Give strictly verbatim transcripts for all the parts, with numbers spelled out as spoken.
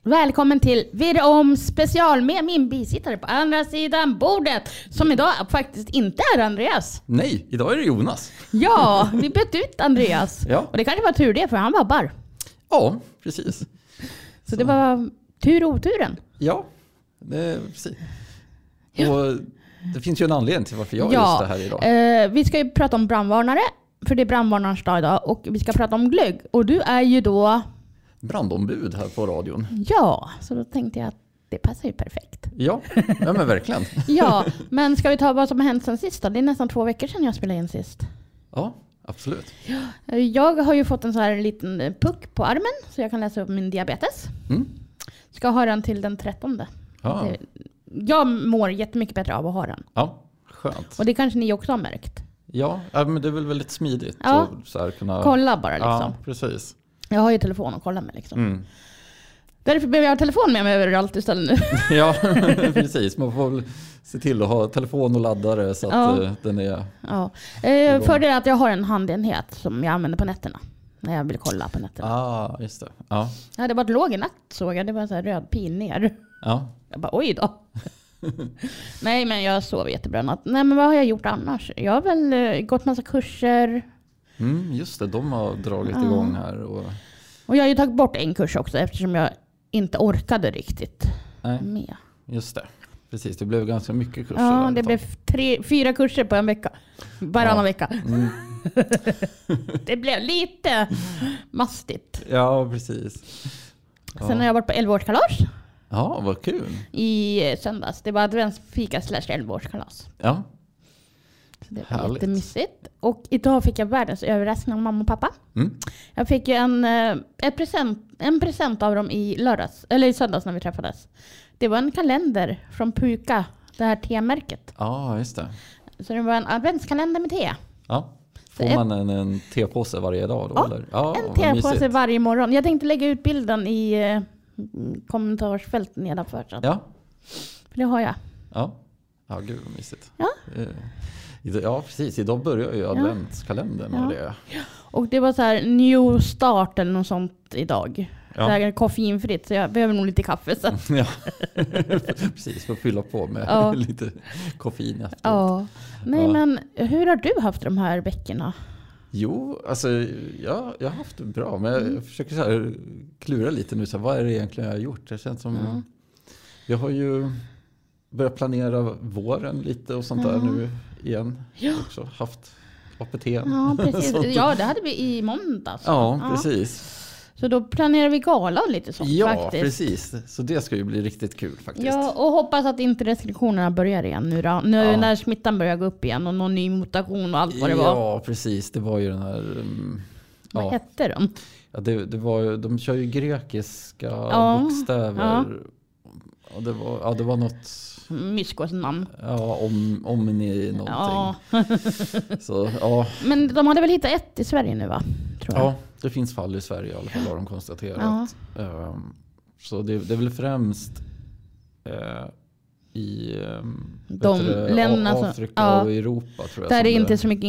Välkommen till Virra om special med min bisittare på andra sidan bordet. Som idag faktiskt inte är Andreas. Nej, idag är det Jonas. Ja, vi bytte ut Andreas. Ja. Och det kanske var tur det, för han vabbar. Ja, precis. Så, Så det var tur och oturen. Ja, det, precis. Och det finns ju en anledning till varför jag ja, just det här idag. Eh, vi ska ju prata om brandvarnare. För det är brandvarnarens dag idag. Och vi ska prata om glögg. Och du är ju då... brandombud här på radion. Ja, så då tänkte jag att det passar ju perfekt. Ja, ja men verkligen. Ja, men ska vi ta vad som har hänt sen sist då? Det är nästan två veckor sedan jag spelade in sist. Ja, absolut. Jag har ju fått en så här liten puck på armen så jag kan läsa upp min diabetes. Mm. Ska ha den till den trettonde. Ja. Jag mår jättemycket bättre av att ha den. Ja, skönt. Och det kanske ni också har märkt. Ja, men det är väl väldigt smidigt. Ja. Så, så här kunna... Kolla bara liksom. Ja, precis. Jag har ju telefon och kolla med liksom. Mm. Därför behöver jag ha telefon med mig överallt istället nu. Ja, precis. Man får väl se till att ha telefon och laddare så att Ja. uh, den är... Ja. Eh, för det är att jag har en handenhet som jag använder på nätterna. När jag vill kolla på nätterna. Ah, just det. Ja. Jag hade varit låg i natt såg jag. Det var en så här röd pil ner. Ja. Jag bara, oj då. Nej, men jag sov jättebra natt. Nej, men vad har jag gjort annars? Jag har väl eh, gått massa kurser. Mm, just det, de har dragit Ja. igång här. Och... Och jag har ju tagit bort en kurs också eftersom jag inte orkade riktigt Nej, med. just det. Precis, det blev ganska mycket kurser. Ja, där, det då. blev tre, fyra kurser på en vecka. Varannan Ja. vecka. Mm. Det blev lite mastigt. Ja, precis. Ja. Sen har jag varit på elvaårskalas Ja, vad kul. i söndags. Det var adventsfika slash elvaårskalas. Ja, Så det var härligt. jättemysigt. Och idag fick jag världens överraskning av mamma och pappa. Mm. Jag fick ju en, eh, ett present, en present av dem i lördags, eller i söndags när vi träffades. Det var en kalender från Puka, det här te-märket. Ja, just det. Så det var en adventskalender med te. Ja. Får Så man en, en tepåse varje dag då? Ja, eller? Ja, En vad tepåse mysigt. varje morgon. Jag tänkte lägga ut bilden i eh, kommentarsfält nedanför. Så. Ja, För det har jag. ja. Ja, gud vad mysigt. Ja. Eh, idag- Ja, precis. Idag börjar ju adventskalendern Ja. och det. Och det var så här new start eller något sånt idag. Ja. Det här är koffeinfritt så jag behöver nog lite kaffe sen. Ja, precis. För att fylla på med Ja. lite koffein efteråt. Ja. Nej, Ja. men hur har du haft de här veckorna? Jo, alltså ja, jag har haft det bra. Men jag Mm. försöker så här klura lite nu. Så här, vad är det egentligen jag har gjort? Det känns som... Ja. Jag har ju börjat planera våren lite och sånt där Ja. nu igen. Ja. Också haft A P T. Ja, precis. Sånt. Ja, det hade vi i måndags. Ja, precis. Så då planerar vi gala och lite sånt Ja, faktiskt. precis. Så det ska ju bli riktigt kul faktiskt. Ja, och hoppas att inte restriktionerna börjar igen nu då. Nu Ja. när smittan börjar gå upp igen och någon ny mutation och allt vad det var. Ja, precis. Det var ju den här... um, Vad ja. hette de? Ja, det, det var ju, de kör ju grekiska Ja, bokstäver. ja. Och det var, ja, det var något... Myskos namn. Ja, om, om ni någonting. Ja. Så, ja, Men de hade väl hittat ett i Sverige nu va? Tror jag. ja, det finns fall i Sverige i alla fall har de konstaterat. Um, så det, det är väl främst uh, i um, De bättre, länderna som- Afrika ja. och Europa tror jag. Där är som inte det, så mycket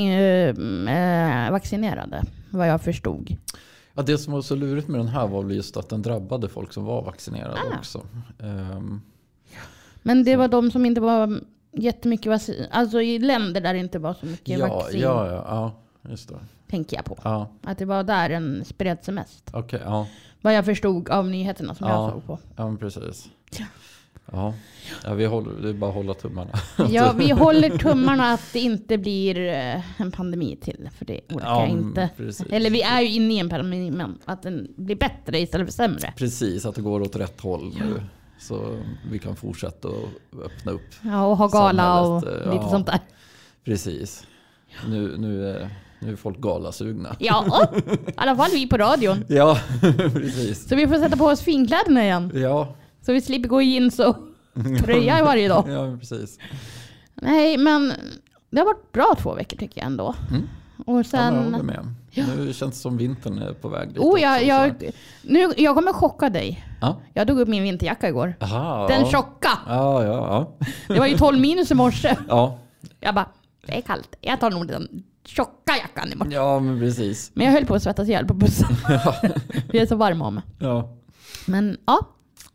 äh, vaccinerade, vad jag förstod. ja, det som var så lurigt med den här var väl just att den drabbade folk som var vaccinerade Ah. också. Um, Men det Så. var de som inte var jättemycket vaccin. Alltså i länder där det inte var så mycket ja, vaccin. ja, ja, ja, just det. Tänker jag på. Ja, Att det var där den spred sig mest. okej, ja. Vad jag förstod av nyheterna som Ja. jag såg på. Ja, men precis. Ja. Ja, ja vi håller, det är bara att hålla tummarna. Ja, vi håller tummarna att det inte blir eh, en pandemi till. För det orkar Ja, jag inte. precis. Eller vi är ju inne i en pandemi, men att den blir bättre istället för sämre. Precis, att det går åt rätt håll nu. Så vi kan fortsätta att öppna upp. Ja, och ha gala och Samhället, eh, lite ja. sånt där. Precis. Nu, nu, är, nu är folk galasugna. Ja, i alla fall vi på radion. Ja, precis. Så vi får sätta på oss finkläderna igen. Ja, Så vi slipper gå i jeans och tröja varje dag. ja precis. Nej, men det har varit bra två veckor tycker jag ändå. Mm. Och Ja, sen... men jag håller med. Nu känns det som vintern är på väg dit oh, jag, också, jag, så. nu, jag kommer chocka dig. Ja. Jag tog upp min vinterjacka igår. Aha, Den ja. tjocka! Ja, ja, ja. Det var ju tolv minus i morse. Ja, Jag bara, det är kallt. Jag tar nog den tjocka jackan i morse. ja men precis. Men jag höll på att svettas ihjäl på bussen. Jag är så varm om mig. Ja. Men ja,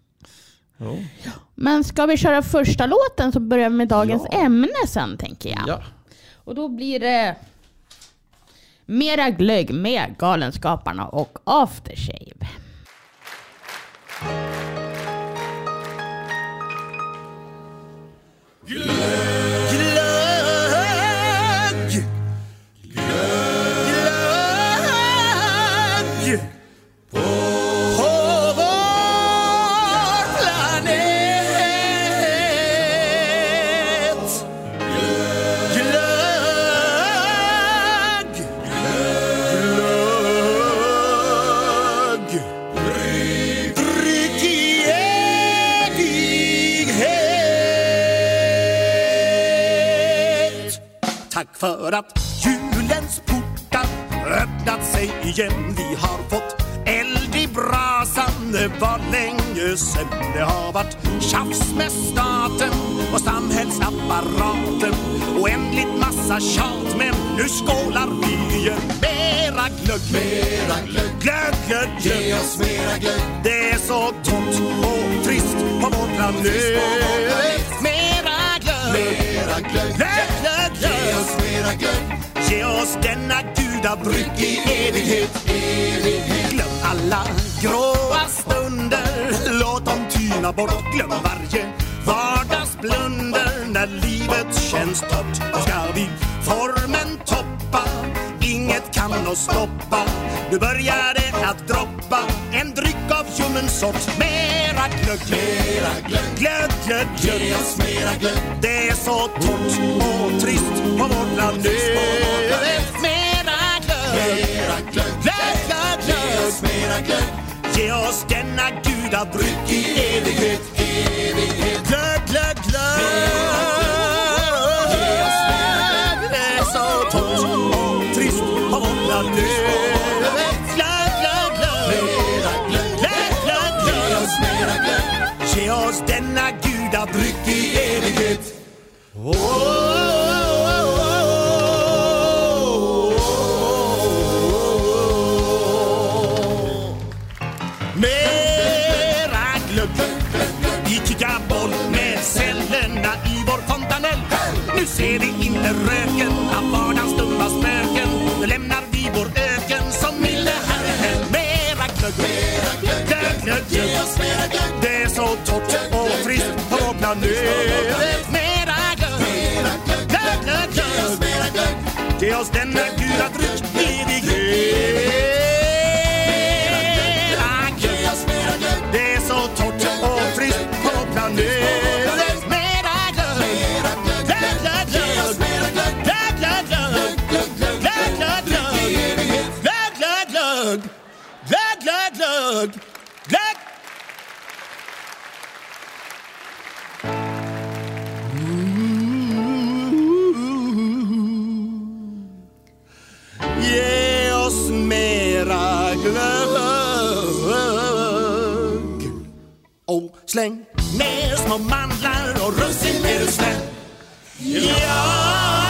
Oh. Men ska vi köra första låten så börjar vi med dagens ja. ämne sen, tänker jag. Ja. Och då blir det Mera glögg med Galenskaparna och Aftershave. Glögg, glögg, glögg på vår planet. Glögg, glögg, dryck i evighet. Tack för att julens portar öppnat sig igen. Vi har fått eld i brasan. Det var länge sen det har varit tjafs med staten och samhällsapparaten. Oändligt massa tjat, men nu skålar vi igen. Mera glögg, mera glögg, glögg, glögg, glögg. Ge oss mera glögg. Det är så tomt och trist på vår planet. Mera glögg, mera glögg, glögg, glögg, glögg. Ge oss mera glögg. Ge oss denna gudadryck i evighet, evighet. Glöm alla gråa stunder, låt dem tyna bort. Glöm varje vardagsblunder när livet känns torrt. Då ska vi formen toppa, inget kan oss stoppa. Nu börjar det att droppa en dryck av ljummen sort. Mera glögg, mera glögg, glögg, glögg, glögg. Ge oss mera glögg. Det är så torrt och trist på vår planet. Mera glögg, mera glögg, glögg, glögg, glögg. Ge oss mera glögg. Ge oss denna gudadryck i evighet, evighet. Glögg, glögg, glögg. Ge oss mera glögg. Det är så torrt och trist på vår planet. Glögg, glögg, glögg. Mera glögg, glögg, glögg, glögg. Ge oss mera glögg. Ge oss denna gudadryck i evighet. Oh, oh, oh, oh. Mera glögg. Vi kickar boll med cellerna i vår fontanell. Nu ser vi inte röken av vardagens dumma spöken. Nu lämnar vi vår öken som milde herren. Mera glögg, mera glögg, glögg, glögg, glögg. Ge oss mera glögg. Det är så torrt och trist på vår planet. Mera glögg, mera glögg, glögg, glögg, glögg. Ge oss mera glögg. Ge oss denna gudadryck i evighet. Det är så torrt och trist på vår planet. Mera glögg, mera glögg, glögg, glögg, glögg. Ge oss mera glögg. Glögg, glögg, glögg, glögg, glögg, glögg, glögg, glögg. Glögg, glögg, glögg. Glögg, glögg, glögg. Glögg. Ge oss mera glögg. Och släng ner små mandlar och russin är du snäll. Ja!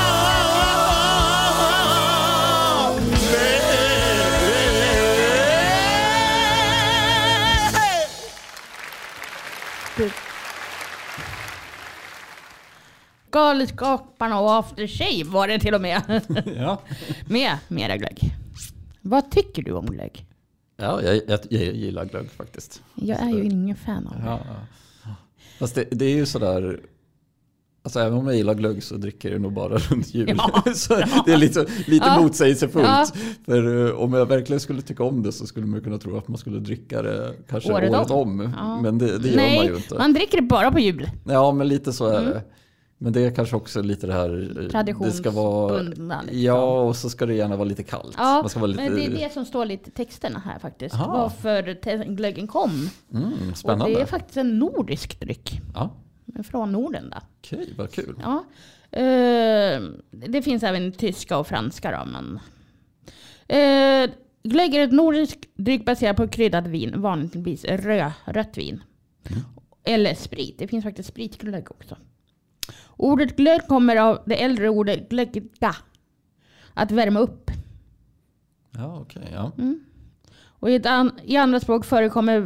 Galenskaparna och Aftershave var det till och med. Ja. Med mera glögg. Vad tycker du om glögg? Ja, jag, jag, jag gillar glögg faktiskt. Jag är ju ingen fan av det. Ja, ja. Fast det, det är ju sådär, alltså även om jag gillar glögg så dricker jag nog bara runt jul. Ja, så ja. Det är lite, lite Ja. motsägelsefullt. Ja. För uh, om jag verkligen skulle tycka om det så skulle man kunna tro att man skulle dricka det kanske året, året om. om. Ja. Men det, det gör Nej, man ju inte. man dricker det bara på jul. Ja, men lite så är Mm. det. Men det är kanske också lite det här, det ska vara, Traditionsbundna. Liksom. ja, och så ska det gärna vara lite kallt. Ja, Man ska vara lite, men det är det som står lite i texterna här faktiskt. Aha. Varför te- glöggen kom. Mm, spännande. Och det är faktiskt en nordisk dryck. Ja. Från Norden då. Okej, vad kul. Ja. Uh, det finns även i tyska och franska då, men... Uh, glögg är ett nordisk dryck baserat på kryddat vin. Vanligtvis rö, rött vin. Mm. Eller sprit. Det finns faktiskt spritglögg också. Ordet glögg kommer av det äldre ordet glögga. Att värma upp. Ja, okej. Okay, ja. Mm. Och i, ett an- i andra språk förekommer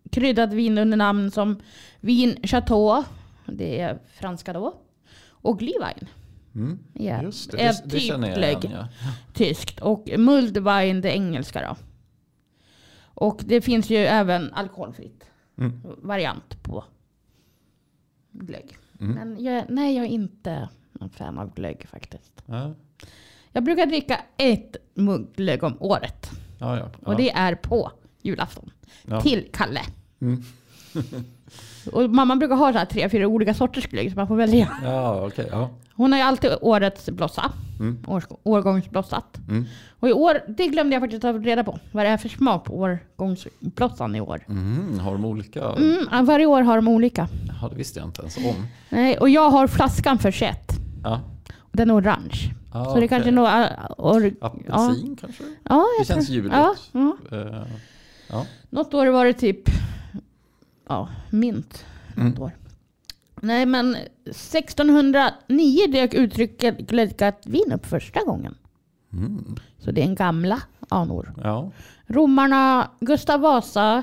kryddat vin under namn som vin Chateau, det är franska då, och Glühwein. Mm. Ja, just det, är det, det typ känner jag glögg, igen, ja. tyskt, och Muldwein det engelska då. Och det finns ju även alkoholfritt Mm. variant på glögg. Mm. Men jag, nej, jag är inte en fan av glögg faktiskt. Ja. Jag brukar dricka ett mugg glögg om året. Ja, ja, ja. Och det är på julafton. Ja. Till Kalle. Mm. Och mamma brukar ha så här tre, fyra olika sorters glögg så man får välja. Ja, okej. Okay, ja. Hon har ju alltid årets blossa. Mm. Års, årgångsblossat. Mm. Och i år, det glömde jag faktiskt ta reda på. Vad det är för smak på årgångsblossan i år. Mm, har de olika? Mm, varje år har de olika. Ja, det visste jag inte ens om. Nej, och jag har flaskan för sett. Ja. Den är orange. Ah, så okay. det kanske är något... Or, apelsin ja. kanske? Ja, det känns juligt. Ja, ja. Uh, ja. Något år var det typ ja, mint. Mm. Något år. Nej, men sextonhundranio dök uttrycket glöggat vin upp första gången. Mm. Så det är en gamla anor. Ja. Romarna, Gustav Vasa,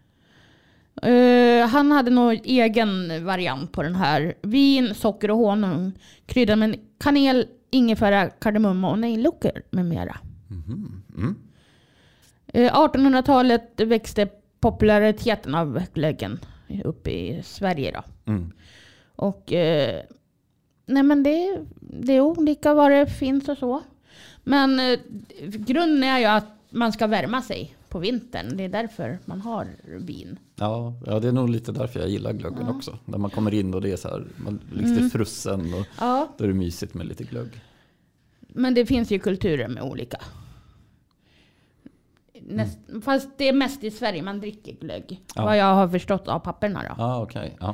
uh, han hade någon egen variant på den här. Vin, socker och honung. Krydda med kanel, ingefära, kardemumma och nejlikor med mera. Mm. Mm. Uh, artonhundratalet växte populariteten av glöggen upp i Sverige då. Mm. Och eh, nej men det, det är olika vad det finns och så. Men eh, grunden är ju att man ska värma sig på vintern. Det är därför man har vin. Ja, ja, det är nog lite därför jag gillar glöggen ja. också. När man kommer in och det är så här, man liksom Mm. frusen och Ja. då är det mysigt med lite glögg. Men det finns ju kulturer med olika. Näst, mm. Fast det är mest i Sverige man dricker glögg. Ja. Vad jag har förstått av papperna då. Ah, okay. Ja,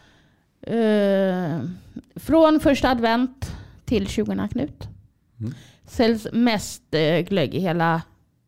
Uh, från första advent till tjugonde Knut. Mm. Säljs mest uh, glögg i hela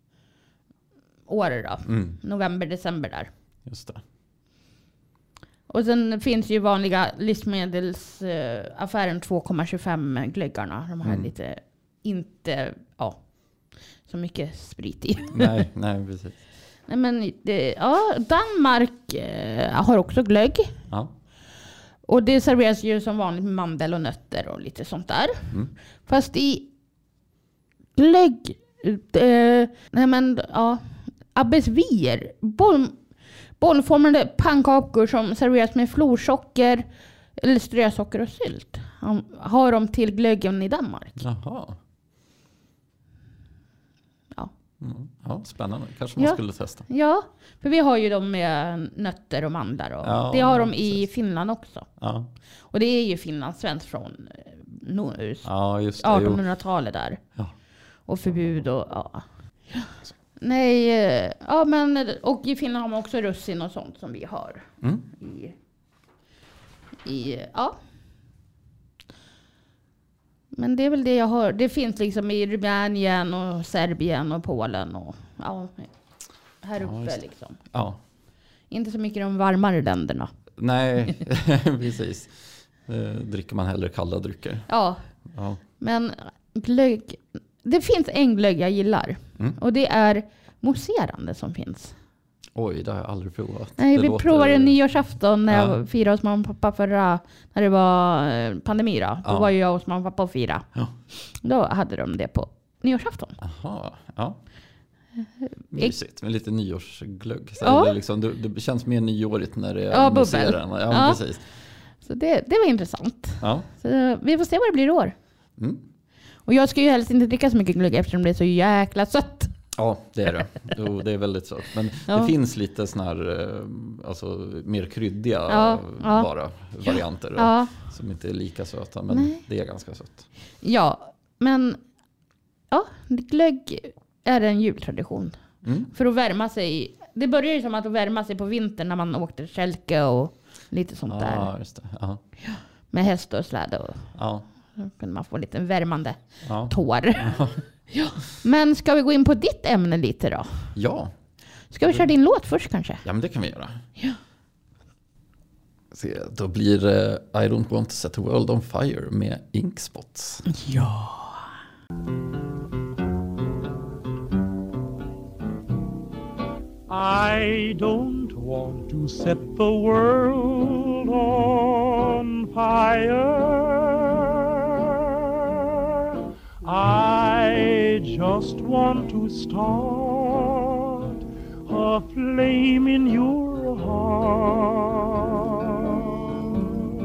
året då. Mm. November, december där. Just det. Och sen finns ju vanliga livsmedelsaffären uh, två komma tjugofem glöggarna. De har Mm. lite, inte ja, så mycket sprit i. Nej, nej, precis. Nej, men det, ja, Danmark uh, har också glögg. Ja. Och det serveras ju som vanligt med mandel och nötter och lite sånt där. Mm. Fast i glögg, eh, nej men ja, abbesvier, boll, bollformade pannkakor som serveras med florsocker eller strösocker och sylt. Har de till glöggen i Danmark. Jaha. Ja. Mm. Ja, spännande. Kanske man Ja. skulle testa. Ja, för vi har ju dem med nötter och mandlar. Och Ja, det har de precis. i Finland också. Ja, Och det är ju finlandssvenskt från eh, no- ja just det. Jo. artonhundratalet där. Ja. Och förbud och ja. Nej, eh, ja men och i Finland har man också russin och sånt som vi har. Mm. I, i ja. Men det är väl det jag har. Det finns liksom i Rumänien och Serbien och Polen och ja, här Ja, uppe just det. liksom. Ja. Inte så mycket i de varmare länderna. Nej, precis. Eh, dricker man hellre kalla drycker. Ja, Ja. men glögg. Det finns en glögg jag gillar. Mm. Och det är mousserande som finns. Oj, det har jag aldrig provat. Nej, det vi låter... provade nyårsafton när Ja. jag firade hos mamma och pappa förra, när det var eh, pandemi då. Då Ja. var ju jag hos mamma och pappa och fira. Ja. Då hade de det på nyårsafton. Aha, ja. Mysigt med lite nyårsglögg. Så Ja. det, liksom, det, det känns mer nyårigt när det är Ja, bubbel. mousserande. Ja, Ja. precis. Så det, det var intressant. Ja. Så vi får se vad det blir i år. Mm. Och jag ska ju helst inte dricka så mycket glögg eftersom det är så jäkla sött. Ja, det är det. Jo, det är väldigt sött. Men Ja. det finns lite såna här, eh, alltså mer kryddiga Ja, ja. bara varianter Ja, som inte är lika söta, men Nej. det är ganska sött. ja men ja, glögg är en jultradition. Mm. För att värma sig. Det börjar ju som att värma sig på vintern när man åkte kälke och lite sånt där. Ja, just det. Ja. Med häst och släde och Ja. då kunde man få lite värmande Ja. tår. Ja. Men ska vi gå in på ditt ämne lite då? Ja. Ska vi köra din låt först kanske? Ja, men det kan vi göra. Ja. Se, då blir det I don't want to set the world on fire med Ink Spots. Ja. I don't want to set the world on fire. I just want to start a flame in your heart.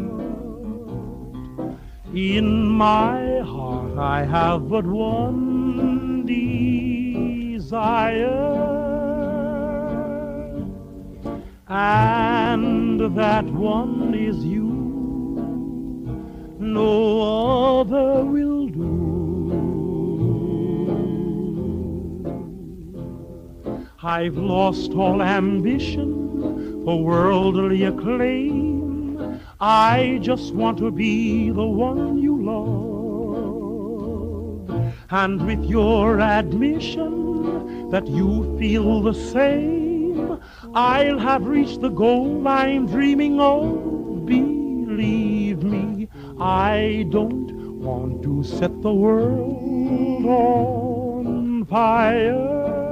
In my heart I have but one desire, and that one is you. No other will do. I've lost all ambition for worldly acclaim. I just want to be the one you love. And with your admission that you feel the same, I'll have reached the goal I'm dreaming of. Believe me, I don't want to set the world on fire.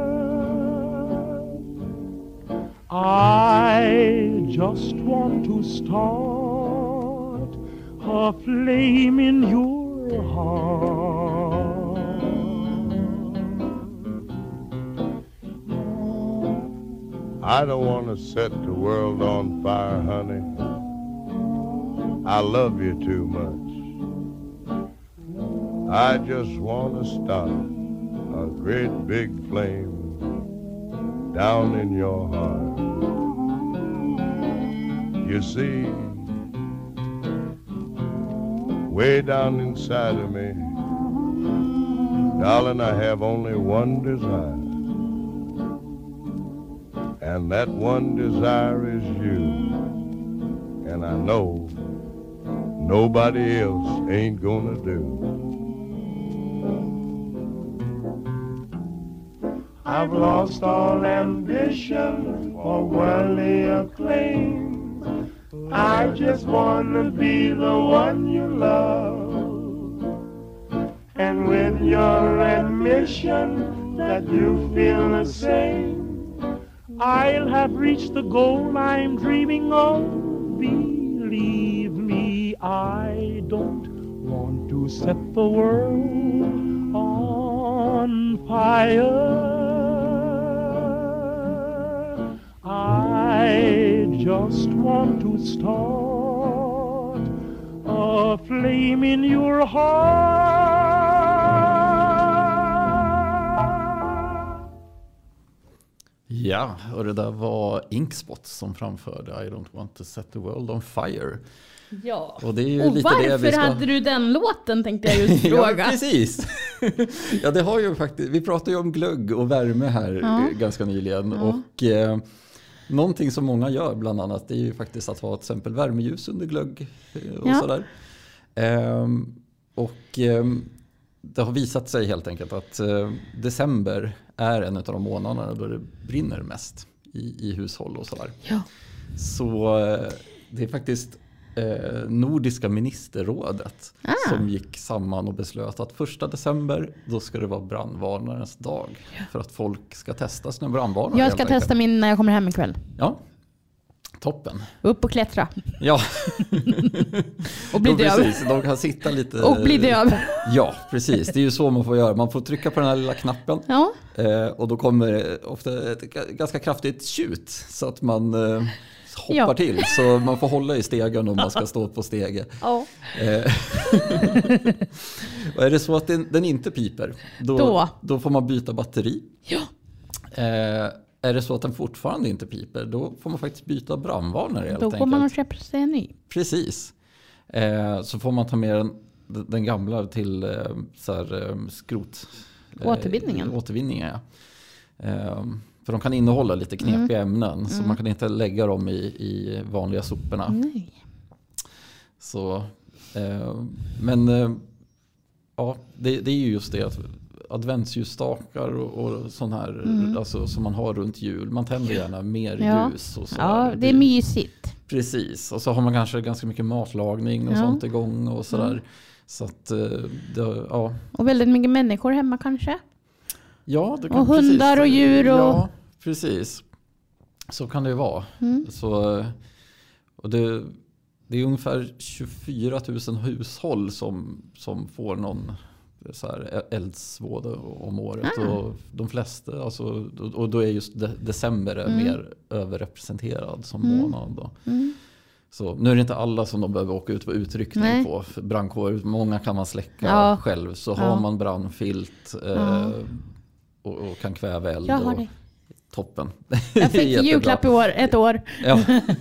I just want to start a flame in your heart. I don't want to set the world on fire, honey. I love you too much. I just want to start a great big flame down in your heart. You see, way down inside of me, darling, I have only one desire. And that one desire is you. And I know nobody else ain't gonna do. I've lost all ambition for worldly acclaim. I just wanna be the one you love. And with your admission that you feel the same, I'll have reached the goal I'm dreaming of. Believe me, I don't want to set the world on fire. I just want to start a flame in your heart. Ja, och det där var Inkspot som framförde I don't want to set the world on fire. Ja, och, det är ju och lite varför det vi ska... hade du den låten, tänkte jag just fråga. Ja, precis. Ja, det har ju faktiskt, vi pratade ju om glögg och värme här ja. ganska nyligen. Ja. Och eh, någonting som många gör bland annat, det är ju faktiskt att ha till exempel värmeljus under glögg och ja. sådär. Eh, och eh, det har visat sig helt enkelt att eh, december är en av de månaderna då det brinner mest i, i hushåll och sådär. Ja. Så eh, det är faktiskt eh, Nordiska ministerrådet ah. som gick samman och beslöt att första december då ska det vara brandvarnarens dag. Ja. För att folk ska testa sina brandvarnare. Jag ska testa min när jag kommer hem ikväll. Ja, toppen. Upp och klättra. Ja. Och bli döv. Precis, de kan sitta lite... Och bli döv. Ja, precis. Det är ju så man får göra. Man får trycka på den här lilla knappen. Ja. Eh, och då kommer det ofta ett ganska kraftigt tjut så att man eh, hoppar ja. till. Så man får hålla i stegen om man ska stå på stege. Ja. Eh, och är det så att den, den inte piper, då, då. då får man byta batteri. Ja. Eh, Är det så att den fortfarande inte piper, då får man faktiskt byta brandvarnare helt Då enkelt. går man och köper sig en ny. Precis. Eh, så får man ta med den, den gamla till eh, så här, eh, skrot. Eh, Återvinningen. Återvinningen, ja. Eh, för de kan innehålla lite knepiga mm. ämnen. Mm. Så man kan inte lägga dem i, i vanliga soporna. Nej. Så, eh, men eh, ja, det, det är ju just det att adventsljusstakar och, och sån här mm. alltså, som man har runt jul. Man tänder gärna mer ja. ljus. Och så ja, där. det är mysigt. Precis. Och så har man kanske ganska mycket matlagning och ja. sånt igång och sådär. Mm. Så att, det, ja. Och väldigt mycket människor hemma kanske. Ja, det kan, och hundar precis. och djur. Och... Ja, precis. Så kan det ju vara. Mm. Så, och det, det är ungefär tjugofyra tusen hushåll som, som får någon så här eldsvåda om året. Ah. Och de flesta, alltså, och då är just de, december är Mm. mer överrepresenterad som Mm. månad. Då. Mm. Så, nu är det inte alla som de behöver åka ut på utryckning Nej. på för brandkår. Många kan man släcka Ja. själv. Så Ja. har man brandfilt eh, Ja. och, och kan kväva eld. Jag har och, det. toppen. Jag fick Jättebra. julklapp i år, ett år. Ja.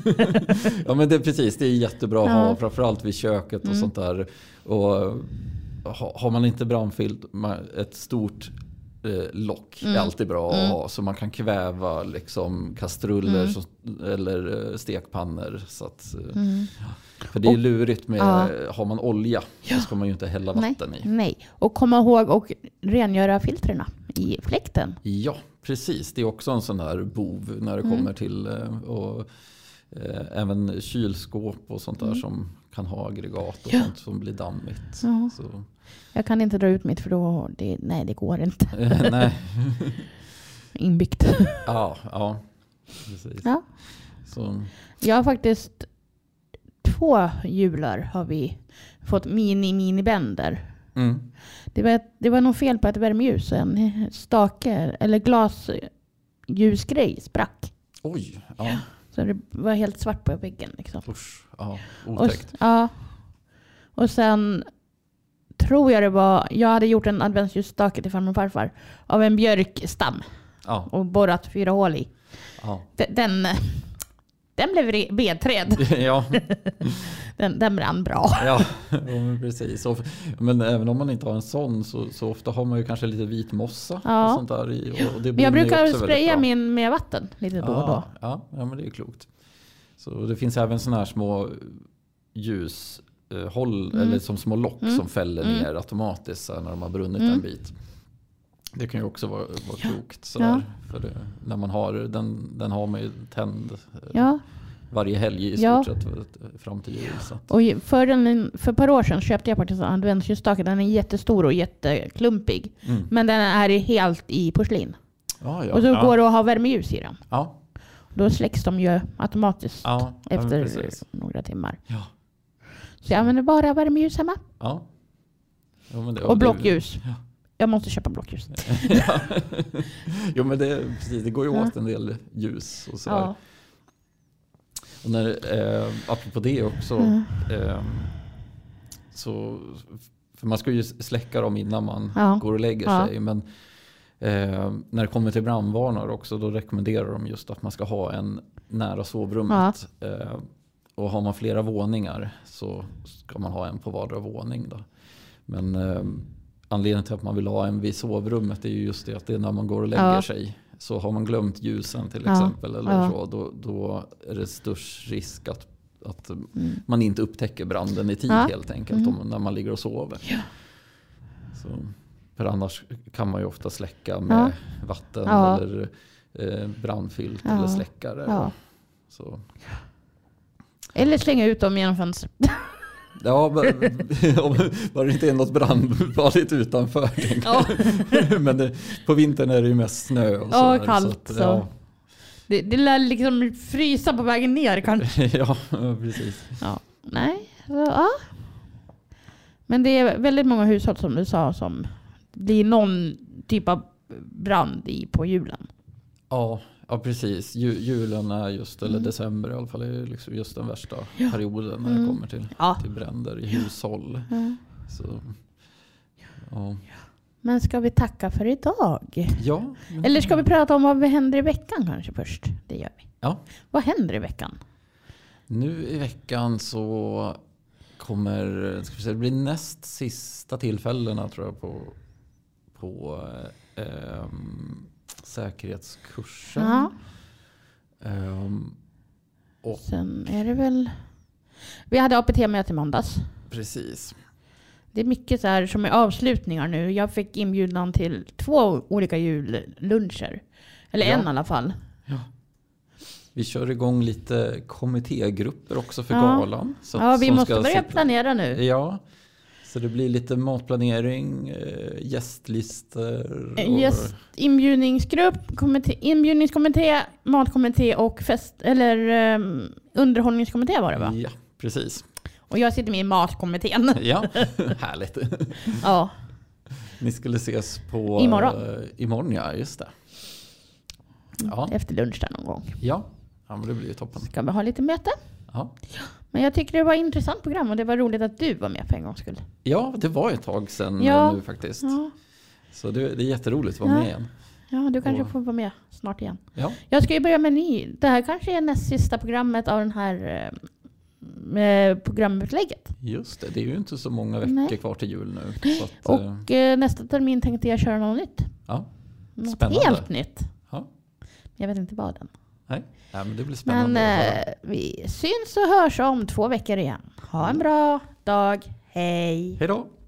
Ja, men det är precis. Det är jättebra att Ja. ha, framförallt vid köket och Mm. sånt där. Och ha- har man inte brandfilt, ma- ett stort eh, lock Mm. är alltid bra att Mm. ha. Så man kan kväva liksom kastruller Mm. så, eller eh, stekpannor. Så att, eh, Mm. för det är Och- lurigt med, Ja. har man olja så ska man ju inte hälla Nej. vatten i. Nej. Och komma ihåg och rengöra filtrerna i fläkten. Ja, precis. Det är också en sån här bov när det Mm. kommer till eh, och, eh, även kylskåp och sånt där Mm. som kan ha aggregat och Ja. sånt som blir dammigt. Ja. Så, Jag kan inte dra ut mitt för då, det, nej det går inte. eh, nej, Inbyggt. ja, ja, precis. Ja. Så, Jag har faktiskt två jular har vi fått mini-mini-bänder. mm. Det var, det var nog fel på ett värmeljus. En stake eller glasljusgrej sprack. Oj, ja, Så det var helt svart på väggen. Liksom. usch, ja, Och, otäckt. ja. Och sen tror jag det var, jag hade gjort en adventsljusstake till farmor och farfar av en björkstam Ja, och borrat fyra hål i. ja. Den, den, den blev re- vedträd. Ja, Den, den brann bra. ja, ja, men precis. Och, men även om man inte har en sån så, så ofta har man ju kanske lite vit mossa Ja. och sånt där i. Och, och det Men jag brinner ju brukar också väldigt spraya bra. min med vatten lite då och då. Ja, ja, ja, men det är klokt. Så det finns även såna här små ljushåll Mm. eller som små lock Mm. som fäller Mm. ner automatiskt så här, när de har brunnit Mm. en bit. Det kan ju också vara, vara Ja. klokt så där, för det, när man har den, den har man ju tänd eh, Ja. varje helg i Ja. stort sett fram till jul. Så att, Och för, en, för ett par år sedan köpte jag faktiskt en adventsljusstake. Den är jättestor och jätteklumpig. mm. Men den är helt i porslin. ja, ja, Och så ja. går det att ha värmeljus i den. Ja, Då släcks de ju automatiskt ja, ja, men efter precis. några timmar. Ja. Så jag använder bara värmeljus hemma. Ja. Ja, men det, Och det- blockljus. Ja. Jag måste köpa blockljus. Ja. Jo, men det, precis, det går ju Ja. åt en del ljus och sådär. Ja. Och när, eh, apropå det också, Mm. eh, så, för man ska ju släcka dem innan man Ja. går och lägger Ja. sig. Men eh, när det kommer till brandvarnare också, då rekommenderar de just att man ska ha en nära sovrummet. Eh, och har man flera våningar så ska man ha en på vardera våning. Då. Men eh, anledningen till att man vill ha en vid sovrummet är ju just det att det är när man går och lägger Ja. sig. Så har man glömt ljusen till Ja. exempel eller Ja. så, då, då är det störst risk att, att Mm. man inte upptäcker branden i tid Ja. helt enkelt Mm. om, när man ligger och sover. Ja. Så, för annars kan man ju ofta släcka med vatten Ja. eller eh, brandfilt Ja. eller släckare. Ja. Så. Eller slänga ut dem genom fönstret. Ja, men- om bara det inte är något brandfarligt utanför. Ja. Men det, på vintern är det ju mest snö. Och Ja, så här, kallt, att, så. ja, Det, det lär liksom frysa på vägen ner kanske. ja, precis. Ja. Nej, så, ja. Men det är väldigt många hushåll som du sa som blir någon typ av brand i på julen. Ja, ja precis. Ju, julen är just, eller Mm. december i alla fall, är liksom just den värsta Ja. perioden när Mm. det kommer till, Ja. till bränder i hushåll. Ja. Så, ja. Men ska vi tacka för idag? Ja, men- Eller ska vi prata om vad vi händer i veckan kanske först? Det gör vi. Ja. Vad händer i veckan? Nu i veckan så kommer, ska vi säga, det blir näst sista tillfällena tror jag på, på eh, säkerhetskursen. Ja. Ehm, och Sen är det väl... Vi hade A P T-möte i måndags. precis. Det är mycket så här som är avslutningar nu. Jag fick inbjudan till två olika julluncher. Eller Ja. en i alla fall. Vi kör igång lite kommittégrupper också för Ja. galan. Så att- Ja, vi som måste ska börja sitta- planera nu. Ja, Så det blir lite matplanering, eh, gästlistor. Och... Gäst, inbjudningsgrupp, kommitté, inbjudningskommitté, matkommitté och fest, eller um, underhållningskommitté var det va? Ja, precis. Och jag sitter med i matkommittén. Ja, härligt. Ja. Ni skulle ses på... Imorgon. Uh, imorgon, ja, just det. Ja. Efter lunch där någon gång. Ja. Ja, men det blir ju toppen. Ska vi ha lite möte? Ja. Men jag tycker det var ett intressant program och det var roligt att du var med för en gångs skull. Ja, det var ett tag sedan Ja. nu faktiskt. Ja, Så det, det är jätteroligt att vara Ja. med igen. ja du kanske Och- får vara med snart igen. Ja, Jag ska ju börja med en ny. Det här kanske är näst sista programmet av den här eh, programutlägget. just det. Det är ju inte så många veckor Nej. kvar till jul nu. Så att, eh, Och eh, nästa termin tänkte jag köra något nytt. ja, Något Spännande. helt nytt. ja. Jag vet inte vad än. Nej. Ja, men det blir Men spännande att höra. eh, vi syns och hörs om två veckor igen. Ha en bra dag. Hej! Hej då!